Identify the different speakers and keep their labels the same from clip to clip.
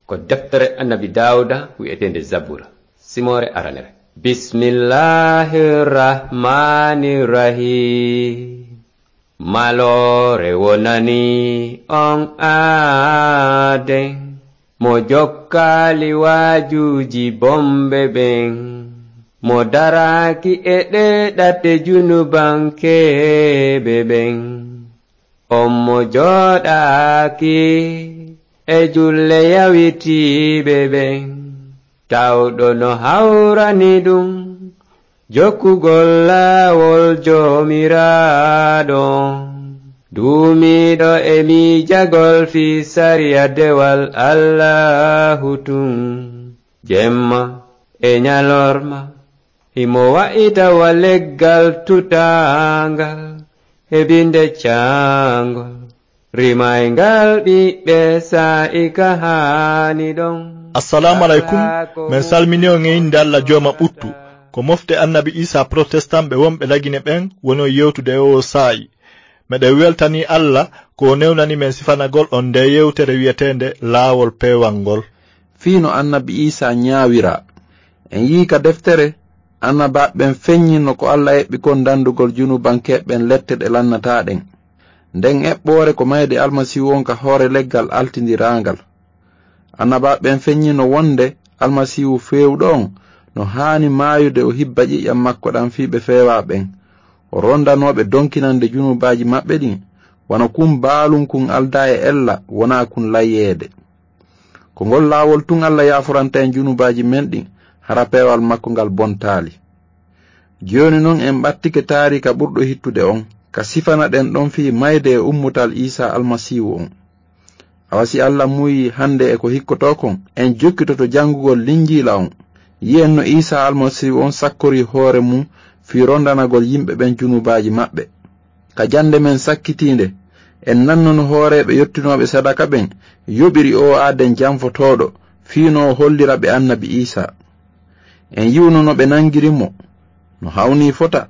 Speaker 1: ko deftere annabi Dawuda wi'etende Zabura simore aranere. Bismillahirrahmanirrahim. Malore wonani on aden mo jokkali wajuji bombe ben mo daraki e ɗeɗate junubankebe ben on mo joɗaki e julle yawitiɓe ben tawɗo no hawrani ɗum jokkugol laawol jomiraɗo duumiɗo e miijagol fi sariya dewal Allahu tun jemma e nyalorma himo wa'ita wa leggal tutangal hebinde cangol rimaygal ɓiɓɓe sa'ika hani ɗon.
Speaker 2: Assalamu alaikum. Men salmini on e inde Allah joma ɓuttu ko mofte annabi Isa protestant ɓe wonɓe lagine ɓen wono yewtude o sa'i. Meɗe weltani Allah ko newnani men sifanagol on nde yewtere wi'etende laawol pewangol.
Speaker 3: Fiino annabi Isa nyawira en yika deftere annabaɓen fenyino ko Allah eɓɓi kon dandugol junubankeɓen lette ɗe lannataɗen nden eɓɓore ko mayde almasihu on ka hoore leggal altidirangal. Annabaɓen fenyino wonde almasihu fewɗo on no haani maayude o hibba ƴiƴam makko ɗan fiɓe feewaɓen o rondanoɓe donkinande junubaji maɓɓe ɗin wona kun baalum kun alda e ella wona kun layyeede. Ko ngol laawol tun Allah yafuranta en junubaji men ɗin hara peewal makko ngal bontaali. Joni non en ɓattike taarika ɓurɗo hittude on ka sifana ɗen ɗon fi mayde e ummutal Isa almasihu on. Awasi Allah muyi hande e ko hikkoto kon en jokkitoto jangugol linjila on yi'en no Isa almasihu on sakkori hoore mum fi rondanagol yimɓe ɓen junubaji maɓɓe. Ka jande men sakkitinde en nannono hooreɓe yottinoɓe sadaka ɓen yoɓiri o aaden janfotoɗo fiino hollira ɓe annabi Isa. En yiwnono ɓe nangirimo no hawni fota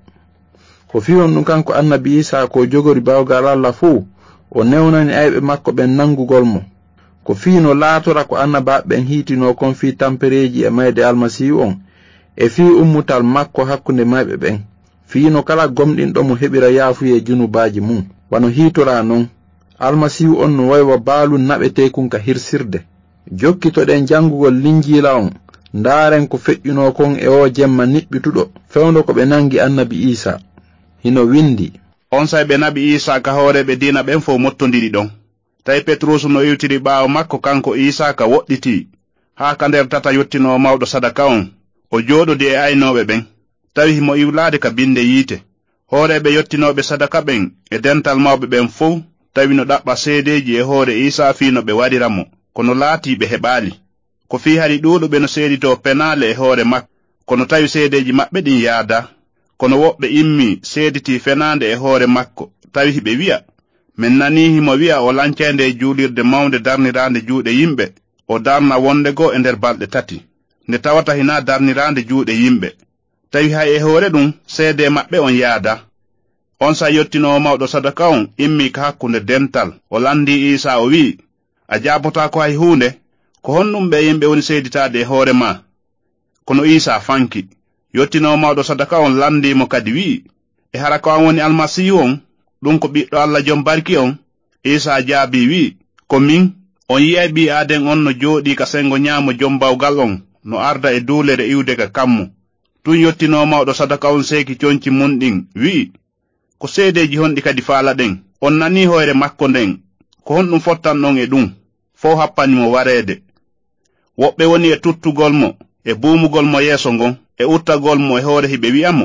Speaker 3: ko fiyon ɗum kanko annabi Isa ko jogori bawgal Allah fuu o newnani ayɓe makko ɓen nangugol mo ko fiino laatora ko annabaɓen hiitino kon fi tampereji e mayde almasihu on e fi ummutal makko hakkunde mayɓe ɓen fiino kala gomɗinɗo mo heɓira yaafuye junubaji mum wano hiitora non almasihu on no waywa baalu naɓetekun ka hirsirde. Jokkitoɗen jangugol linjila on ndaaren ko feƴƴuno kon e o jemma niɓɓituɗo fewndo ko ɓe nangi annabi Isa. Hino windi
Speaker 4: on sayɓe nabi Isa ka hooreɓe diina ɓen fo mottondiri ɗon tawi Petrus no iwtiri ɓaawo makko kanko Isa ka woɗɗiti haa ka nder tata yottino mawɗo sadaka on o jooɗodi e aynoɓe ɓen tawi himo iwlaade ka binde yiite hooreɓe yottinoɓe sadaka ɓen e dental mawɓe ɓen fof tawi no ɗaɓɓa seedeji e hoore Isa fii no ɓe waɗiramo kono laati ɓe heɓaali ko fii hari ɗuuɗuɓe no seedito penaale e hoore makko kono tawi seedeji maɓɓe ɗin yaada kono woɓɓe immi seediti fenaande e hoore makko tawi hiɓe wi'a min nani himo wi'a o lancende e juulirde mawnde darniraande juuɗe yimɓe o darna wondego e nder balɗe tati nde tawata hina darniraande juuɗe yimɓe tawi hay e hoore ɗum seede maɓɓe on yaada. On sa yottinowo mawɗo sadaka on immi ka hakkunde dental o landi Isa o wi'i a jaabota ko hay huunde ko honɗum ɓe yimɓe woni seeditaade e hoore ma kono Isa fanki. Yottinowo mawɗo sadaka on landimo kadi wi'i e hara ko an woni almasihu on ɗum ko ɓiɗɗo Allah jom barki on. Isa jaabi wi'i ko min. On yi'ay ɓi aaden on no jooɗi ka sengo nyaamo jom bawgal on no arda e duulere iwde ka kammu. Tun yottinowo mawɗo sadaka on seeki conci mun ɗin wi'i ko seedeji honɗi kadi faala ɗen. On nani hoyre makko nden ko honɗum fottan ɗon e ɗum fo happanimo wareede. Woɓɓe woni e tuttugol mo e buumugol mo yeeso ngon e uttagol mo e hoore hiɓe wi'amo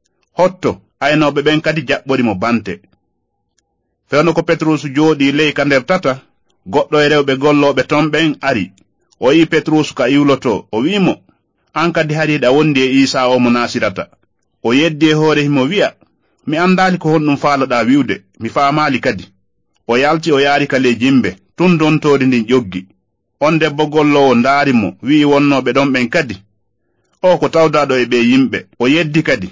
Speaker 4: hotto aynoɓe ɓen kadi jaɓɓori mo bante. Fewno ko Petrus jooɗi ley ka nder tata goɗɗo e rewɓe golloɓe ton ɓen ari o yi Petrus ka iwloto o wi'imo an kadi hariɗa wondi e Isa o mo nasirata. O yeddi e hoore himo wi'a mi andali ko honɗum faaloɗa wiwde mi faamali kadi. O yalti o yaari ka ley jimbe tun dontori ndin ƴoggi. On debbo gollowo ndaari mo wi'i wonnoɓe ɗon ɓen kadi o ko tawdaɗo e ɓe yimɓe. O yeddi kadi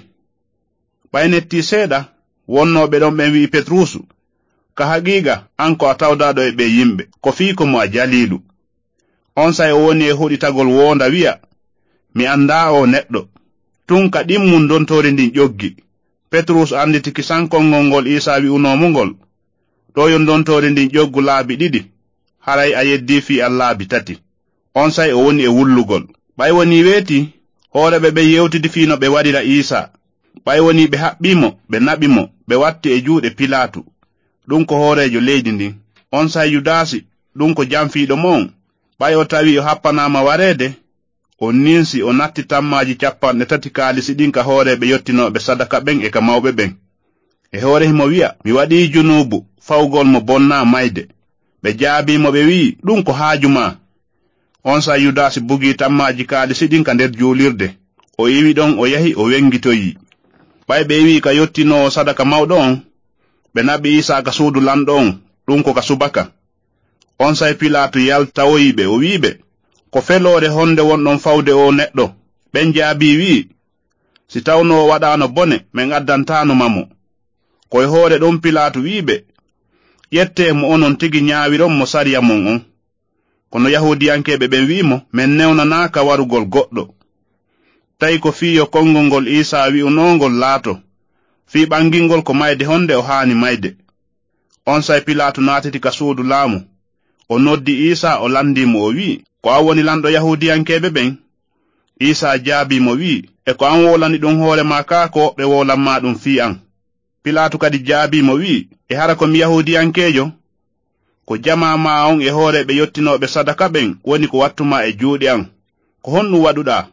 Speaker 4: ɓaynetti seeɗa wonnoɓe ɗon ɓen wi'i Petrusu ka haqiiqa an ko a tawdaɗo e ɓe yimɓe ko fii ko mo a jaliilu on say o woni e hoɗitagol wonda wi'a mi anda o neɗɗo. Tun ka ɗimmum dontore ndin ƴoggi. Petrus anditi kisankongol ngol Isa wi'unomo ngol. ɗo yon dontore ndin ƴoggu laabi ɗiɗi, haray a yeddi fi allaabi tati. On say o woni e wullugol. ɓay woni weeti hooreɓe ɓe yewtidi fi no ɓe waɗira Isa. ɓay woni ɓe haɓɓimo, ɓe naɓimo, ɓe watti e juuɗe Pilatu, ɗum ko hoorejo leydi ndin. On say Yudasi, ɗum ko jamfiiɗo mo on. ɓay o tawi o happanama wareede, o ninsi o natti tammaji 30 kaalisi ɗin ka hooreɓe yottinoɓe sadaka ɓen e ka mawɓe ɓen. E hoore himo wi'a, mi waɗi junubu fawgol mo bonna mayde. ɓe jaabimo ɓe wi'i, ɗum ko haaju ma. On say Yudasi bugi tammaji kaalisi ɗin ka nder juulirde. O iwi ɗon o yahi o wengitoyi. ɓay ɓe wi ka yottinowo sadaka mawɗo on, ɓe naɓi Isa ka suudu lamɗo on, ɗum ko ka subaka. On say Pilatu yaltawoyiɓe o wiɓe, ko feloore honde wonɗon fawde o neɗɗo. ɓen jaabi wi, si tawno o waɗano bone min addantano mamo. koye hoore ɗon Pilatu wiɓe, ƴette mo onon tigi ñaawiron mo sariya mon on. kono yahudiyankeɓe ɓen wimo, min newnanaka warugol goɗɗo. tawi ko fiyo kongol ngol Isa wi'unongol laato, fi ɓangingol ko mayde honde o haani mayde. On say Pilatu naatiti ka suudu laamu, o noddi Isa o landimo o wi, ko an woni lanɗo yahudiyankeɓe ɓen? Isa jaabimo wi, e ko an wolani ɗum hoore ma ka ko woɓɓe wolanma ɗum fi an. Pilatu kadi jaabimo wi, e hara komi yahudiyankejo? ko jama ma on e hooreɓe yottinoɓe sadaka ɓen woni ko wattuma e juuɗe an. ko honɗum waɗuɗa?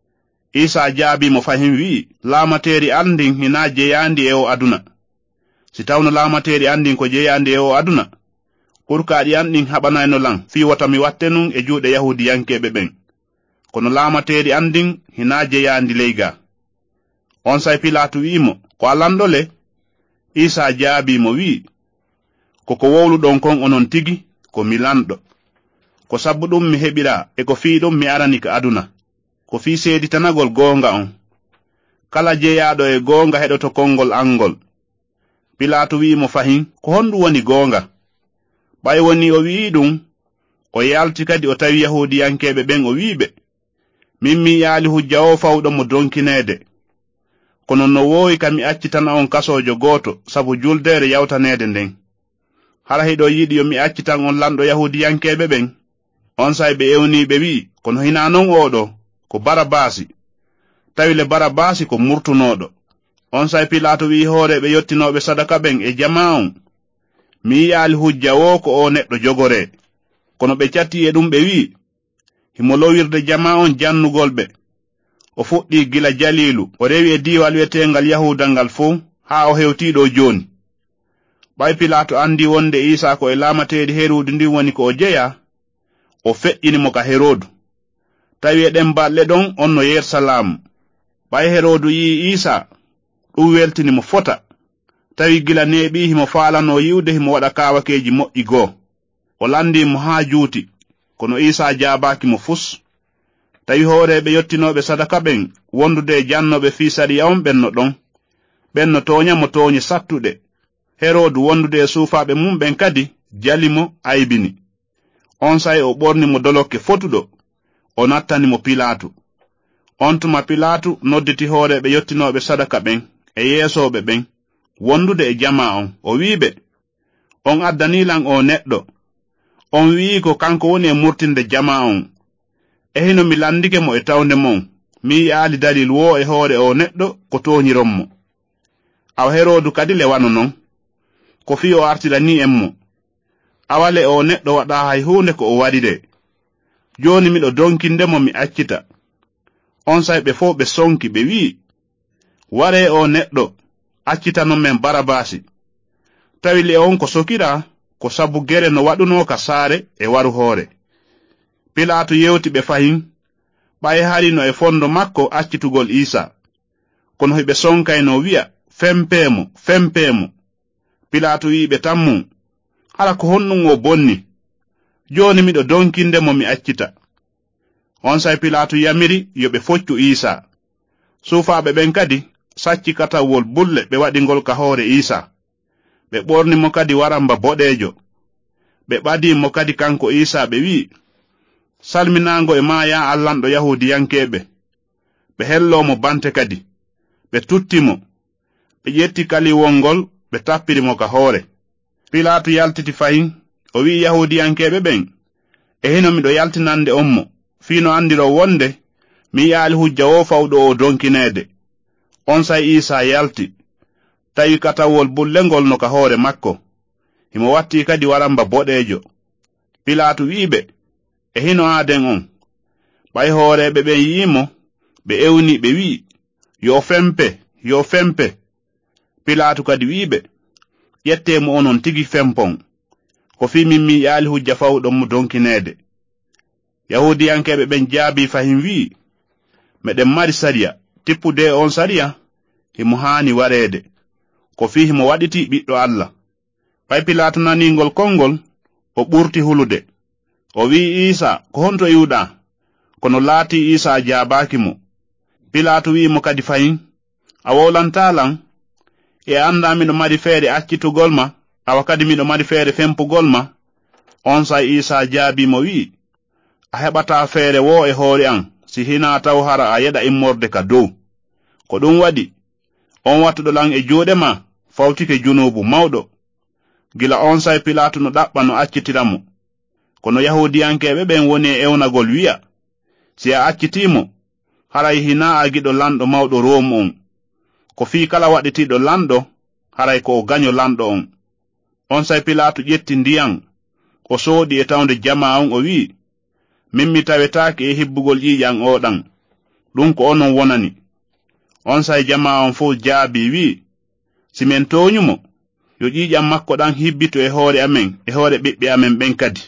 Speaker 4: Isa jaabimo fahim wi, laamateri andin hina jeyandi e o aduna. si tawno laamateri andin ko jeyandi e o aduna, ɓurkaaɗi an ɗin haɓanayno lan fi wata mi watte nun e juuɗe yahudiyankeɓe ɓen. kono laamateri andin hina jeyandi leyga. On say Pilatu wi'imo, ko a lanɗo le? Isa jaabimo wi, koko wowluɗon kon onon tigi ko mi lanɗo. ko sabbu ɗum mi heɓira e ko fi ɗum mi arani ka aduna. ko fi seeditanagol goonga on. kala jeyaɗo e goonga heɗoto konngol angol. Pilatu wi'imo fahin, ko honɗum woni goonga? ɓay woni o wi'i ɗum, o yalti kadi o tawi yahudiyankeɓe ɓen o wiɓe, min mi yaali hujja o fawɗo mo donkineede. kono no wowi kami accitana on kasojo gooto sabu juldere yawtanede nden. hara hiɗo yiɗi yo mi accitan on lanɗo yahudiyankeɓe ɓen. On say ɓe ewniɓe wi, kono hina non oɗo ko Barabasi. tawi le Barabasi ko murtunoɗo. On say Pilatu wi hooreɓe yottinoɓe sadaka ɓen e jama on, mi yaali hujja wo ko o neɗɗo jogore. kono ɓe catti e ɗum ɓe wi, himo lowirde jama on jannugol ɓe. o fuɗɗi gila Jalilu, o rewi e diwal wi'etengal Yahuda ngal fuu, haa o hewtiɗo joni. ɓay Pilatu andi wonde Isa ko e laamateri Herodu ndin woni ko o jeya, o feƴƴinimo ka Herodu. tawi e ɗen balɗe ɗon on no Yerusalemu. ɓay Herodu yi Isa, ɗum weltinimo fota, tawi gila neeɓi himo faalano yiwde himo waɗa kawakeji moƴƴi goo. o landimo haa juuti, kono Isa jaabaki mo fus. tawi hooreɓe yottinoɓe sadaka ɓen wondude e jannoɓe fi sariya on ɓenno ɗon, ɓenno toñamo tooñe sattuɗe. Herodu wondude e suufaɓe mum ɓen kadi jalimo aybini. on say o ɓornimo dolokke fotuɗo, o nattanimo Pilatu. on tuma Pilatu nodditi hooreɓe yottinoɓe sadaka ɓen e yeesoɓe ɓen wondude e jama on, o wiɓe, on addanilan o neɗɗo. on wi'i ko kanko woni e murtinde jama on. e hino mi landike mo e tawde mon, mi yaali dalil wo e hoore o neɗɗo ko toñironmo. aw Herodu kadi le wano non, ko fi o artirani en mo. awale o neɗɗo waɗa hay hunde ko o waɗire. joni miɗo donkindemo mi accita. on say ɓe fof ɓe sonki ɓe wi, ware o neɗɗo accitano men Barabasi. tawi le on ko sokira ko sabu gere no waɗuno ka saare e waru hoore. Pilatu yewti ɓe fahin, ɓay harino e fondo makko accitugol Isa. kono hiɓe sonkayno wi'a, fempemo. Pilatu wiɓe tammum, hara ko honɗum o bonni. joni miɗo donkindemo mi accita. on say Pilatu yamiri yo ɓe foccu Isa. suufaɓe ɓen kadi sacci katawol bulle ɓe waɗingol ka hoore Isa. ɓe ɓornimo kadi waramba boɗejo. ɓe ɓadimo kadi kanko Isa ɓe wi, salminango e maya allanɗo yahudiyankeɓe ɓe hellomo bante kadi ɓe tuttimo ɓe ƴetti kaliwol ngol ɓe tappirimo ka hoore. Pilatu yaltiti fayin o wi yahudiyankeɓe ɓen e hino miɗo yaltinande onmo fiino andiro wonde mi yaali hujja o fawɗo o donkinede. On say Isa yalti tawi katawol bullengol no ka hoore makko himo watti kadi waramba boɗejo. Pilatu wiɓe e hino aaden on. ɓay hooreɓe ɓen yiimo ɓe ewni ɓe wi yo fempe. Pilatu kadi wiɓe ƴettemo onon tigi fempon ko fi min mi yaali hujja fawɗon mo donkinede. Yahudiyankeɓe ɓen jaabi fahim wi meɗen mari sariya tippude on sariya himo haani wareede ko fi himo waɗiti ɓiɗɗo Allah. ɓay Pilatu naningol kongol o ɓurti hulude o wi Isa ko honto iwɗa, kono laati Isa jaabaaki mo. Pilatu wi'imo kadi fayin a wowlantalan e anda miɗo mari feere accitugol ma awa kadi miɗo mari feere fempugol ma. On say Isa jaabimo wi a heɓata feere wo e hoore an si hina taw hara a yeɗa immorde ka dow. Ko ɗum waɗi on wattuɗo lan e juuɗe ma fawtike junubu mawɗo. Gila on say Pilatu no ɗaɓɓa no accitiramo, kono yahudiyankeɓe ɓen woni e ewnagol wi'a si a accitimo haray hina a giɗo lanɗo mawɗo Rom on, ko fi kala waɗitiɗo lanɗo haray ko o gaño lanɗo on. On say Pilatu ƴetti ndiyan o sooɗi e tawde jama on o wi min mi tawetaaki e hibbugol ƴiƴan oɗan, ɗum ko onon wonani. On say jama on fuu jaabi wi si men toñumo yo ƴiƴam makko ɗan hibbito e hoore amen e hoore ɓiɓɓe amen ɓen kadi.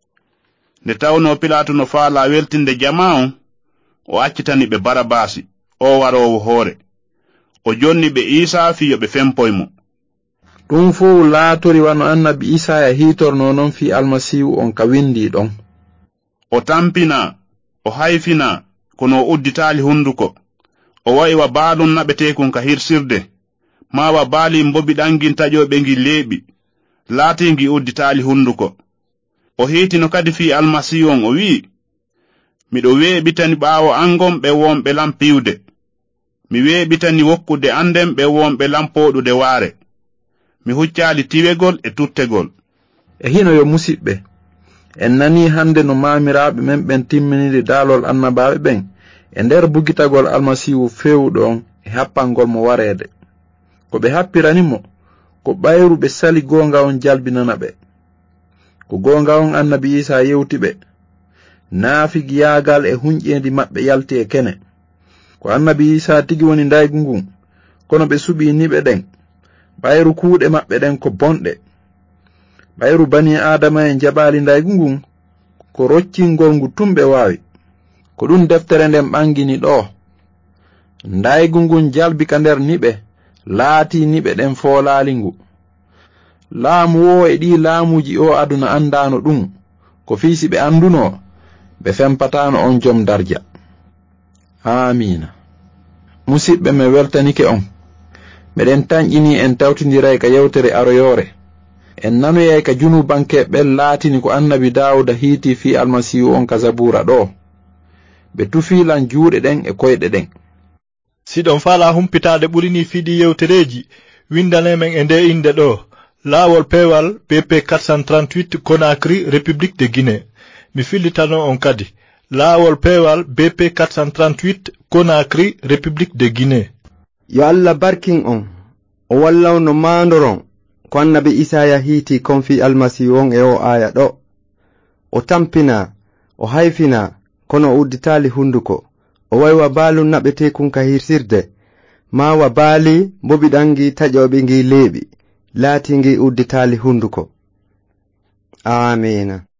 Speaker 4: Nde tawno Pilatu no faala weltinde jama on o accitani ɓe Barabasi o warowo hoore, o jonni ɓe Isa fiyo ɓe fempoymo.
Speaker 3: ɗum fuu laatori wano annabi Isaya hitorno non fi almasihu on ka windi ɗon.
Speaker 4: O tampina o hayfina kono o udditaali hunduko, o wa'i wa baalum naɓetekon ka hirsirde ma wa baali mbobi ɗangin taƴoɓe ngi leeɓi laatingi udditaali hunduko. O hiitino kadi fi almasihu on o wi miɗo weeɓitani ɓaawo angon ɓe wonɓe lampiwde, mi weeɓitani wokkude anden ɓe wonɓe lampoɗude waare, mi huccaali tiwegol e tuttegol.
Speaker 3: E hino yo musidɓe, en nani hande no maamiraɓe men ɓen timminiri daalol annabaɓe ɓen e nder bugitagol almasihu fewɗo on e happangol mo wareede. Ko ɓe happiranimo ko ɓayru ɓe sali goonga on jalbinana ɓe. Ko goonga on annabi Isa yewti ɓe, naafigi yaagal e hunƴendi maɓɓe yalti e kene. Ko annabi Isa tigi woni ndaygu ngun, kono ɓe suɓi niɓe ɗen, ɓayru kuuɗe maɓɓe ɗen ko bonɗe. ɓayru bani adama en jaɓaali ndaygu ngun ko roccingol ngu tumɓe waawi. Ko ɗum deftere nden ɓangini ɗo. Ndaygu ngun jalbi ka nder niɓe, laati niɓe ɗen foolaali ngu. Laamu o e ɗi laamuji o aduna andano ɗum, ko fiisi ɓe anduno ɓe fempatano on jom darja. Amina. Musidɓe me weltanike on. Meɗen tañƴini en tawtindiray ka yewtere aroyore. En nanoyay ka junubankeɓe laatini ko annabi Dawuda hiiti fi almasihu on ka zabura ɗo. Ɓe tufilan juuɗe ɗen e koyɗe ɗen.
Speaker 2: Siɗon faala humpitaade ɓurini fiɗi yewtereji, windanemen e nde inde ɗo: Laawol peewal BP 438 Conakry, République de Guinée. Mi fillitano on kadi: Laawol peewal BP 438 Conakry, République de Guinée.
Speaker 5: Yo Allah barkin on, o wallawno maandoron ko annabi Isaya hiiti kon fi almasihu on e o aya ɗo. O tampina, o hayfina, kono o udditaali hunduko. O waywa baalu naɓetekun ka hirsirde, ma wa baali mbobi ɗangi taƴoɓe ngi leeɓi, laatingi udditaali hunduko. Amina.